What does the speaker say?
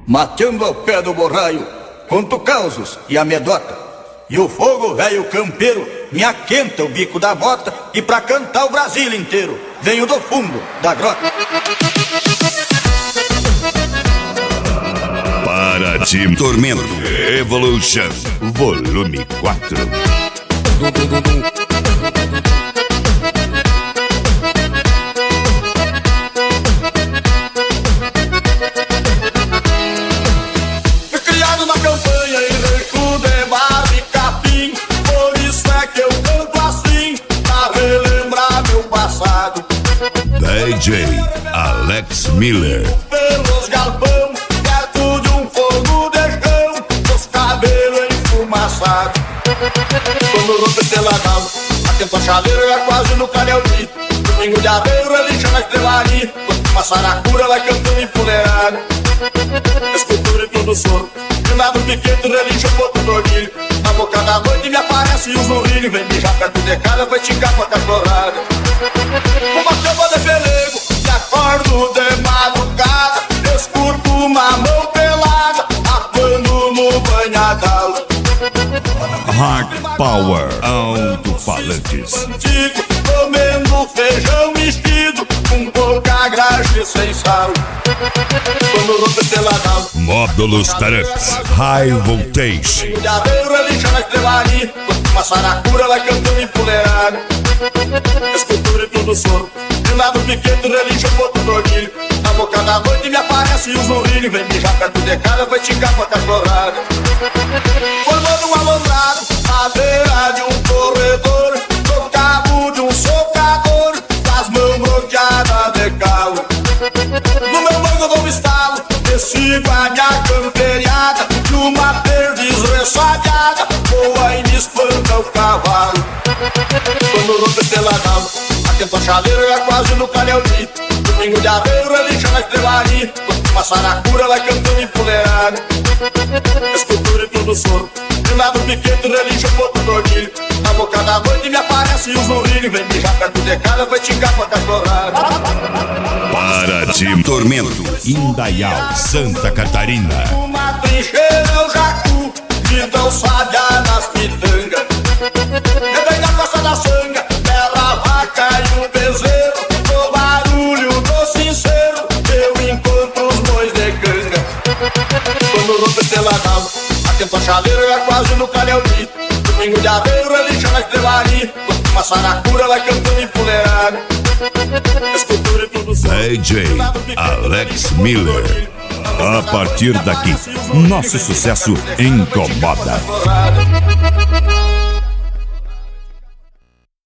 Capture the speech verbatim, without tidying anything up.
mateando ao pé do borraio, conto causos e amedota. E o fogo velho campeiro me aquenta o bico da bota, e pra cantar o Brasil inteiro venho do fundo da grota. Para Tim Tormento Evolution Volume quatro. Fui criado na campanha em recu de barro e capim, por isso é que eu canto assim, pra relembrar meu passado. D J Alex Miller. Pelos galpão, perto de um fogo de chão, os cabelos enfumaçados. Quando o roupa peladão, atento a chaleira é quase no canelzinho. Domingo de arreio, relincha na estrelaria, uma saracura vai cantando empoleirada. Escultura e tudo soro, de nada pequeno, relincha o ponto do orgulho. Na boca da noite me aparece o zurrilho, vem mijar perto de casa, vai esticar com a cachorrada. Uma cama de pelego, me acordo de madrugada, escuto uma mão pelada, atuando no banhadal. Hard Power Alto-Falantes. Antigo, comendo feijão mexido, com pouca graxa e sem sal. Quando rompe peladão, Módulos Tareps High Voltage. de arreio, relincha na estrelaria, uma saracura vai cantando empoleirada. Escultura e tudo soro, de lado pequeno, relincha o ponto do orgulho. Na boca da noite me aparece o zurrilho, vem mijar perto de casa, vai esticar com a cachorrada. Formando um alombrado, à beira de um corredor, no cabo de um socador, com as mãos bloqueadas de calo. No meu banco eu dou um estalo, descigo a minha camperiada, numa perdiz ressabiada, voa e me espanta o cavalo. Quando rompe peladão, atento a chaleira é quase no canelzinho. Domingo de arreio, relincha na estrelaria, uma saracura vai cantando empoleirada. Escultura e tudo soro, de lado pequeno, relincha o ponto do orgulho. Na boca da noite me aparece o zurrilho, vem mijar perto de casa, vai esticar com a cachorrada. Para Tim Tormento Indaial, Santa Catarina. Uma trincheira eu jacu, de tão sábia nas pitangas. Eu venho na costa da sanga, bela vaca e o bezerro, no barulho do sincero, eu encontro os bois de canga. Quando rompe peladão, atento a chaleira é quase no canelzinho. Domingo de arreio, relincha na estrelaria, uma saracura vai cantando empoleirada. Escultura e tudo soro, D J Alex Miller. A partir daqui, nosso sucesso incomoda.